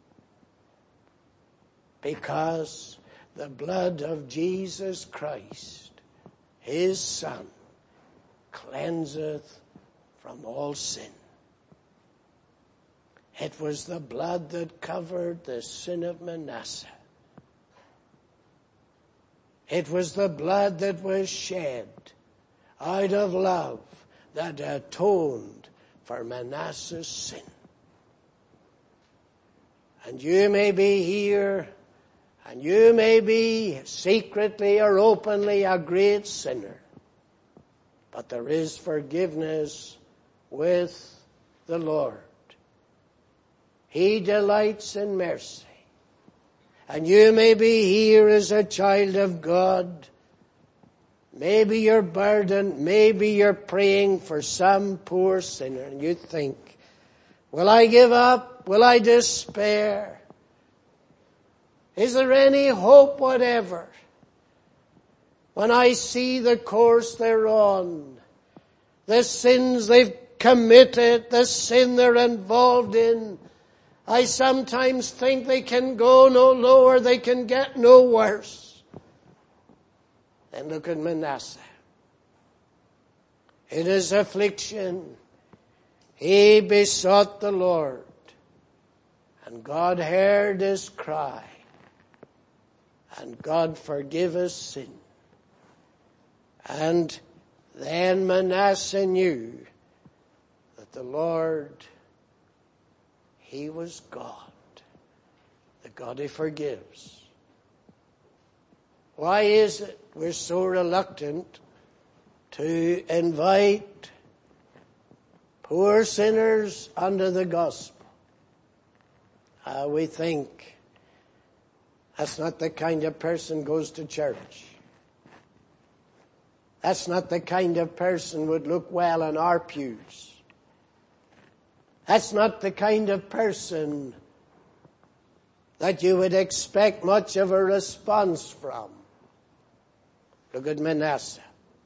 Because the blood of Jesus Christ, his Son, cleanseth from all sin. It was the blood that covered the sin of Manasseh. It was the blood that was shed out of love that atoned for Manasseh's sin. And you may be here, and you may be secretly or openly a great sinner, but there is forgiveness with the Lord. He delights in mercy. And you may be here as a child of God. Maybe you're burdened. Maybe you're praying for some poor sinner. And you think, will I give up? Will I despair? Is there any hope whatever? When I see the course they're on, the sins they've committed, the sin they're involved in, I sometimes think they can go no lower, they can get no worse. Then look at Manasseh. In his affliction, he besought the Lord, and God heard his cry, and God forgave his sin. And then Manasseh knew that the Lord, he was God, the God who forgives. Why is it we're so reluctant to invite poor sinners under the gospel? Uh, we think that's not the kind of person goes to church. That's not the kind of person would look well in our pews. That's not the kind of person that you would expect much of a response from. Look at Manasseh.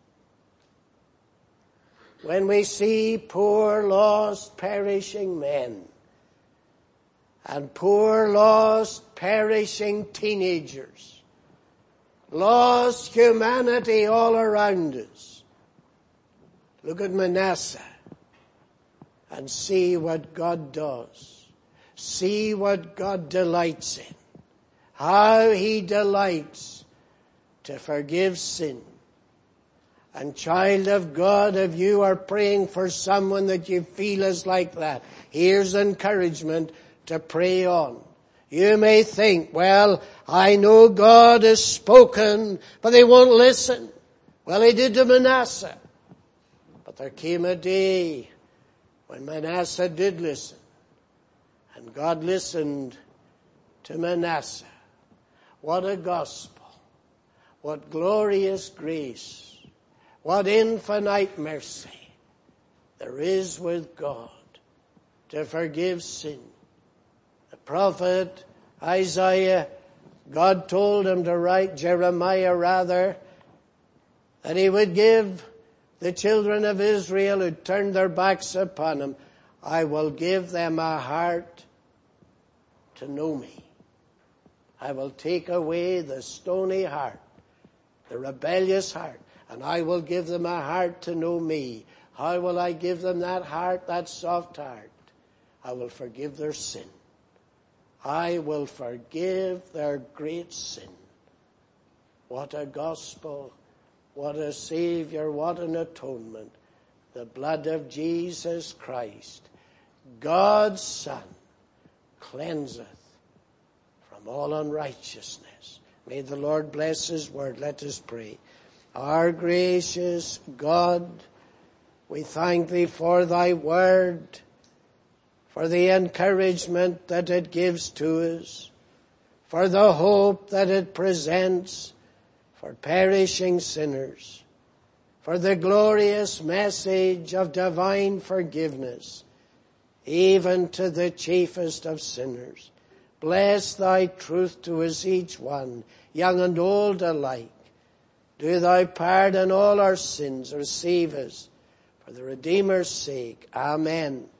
When we see poor, lost, perishing men, and poor, lost, perishing teenagers, lost humanity all around us, look at Manasseh and see what God does. See what God delights in. How he delights to forgive sin. And child of God, if you are praying for someone that you feel is like that, here's encouragement to pray on. You may think, well, I know God has spoken, but they won't listen. Well, he did to Manasseh. But there came a day when Manasseh did listen. And God listened to Manasseh. What a gospel. What glorious grace. What infinite mercy there is with God to forgive sin. The prophet Isaiah, God told him to write, Jeremiah rather, that he would give the children of Israel who turned their backs upon him, I will give them a heart to know me. I will take away the stony heart the rebellious heart, and I will give them a heart to know me. How will I give them that heart, that soft heart? I will forgive their sin. I will forgive their great sin. What a gospel, what a Savior, what an atonement. The blood of Jesus Christ, God's Son, cleanseth from all unrighteousness. May the Lord bless His word. Let us pray. Our gracious God, we thank Thee for Thy word, for the encouragement that it gives to us, for the hope that it presents for perishing sinners, for the glorious message of divine forgiveness, even to the chiefest of sinners. Bless Thy truth to us each one, young and old alike. Do Thou pardon all our sins, receive us for the Redeemer's sake. Amen.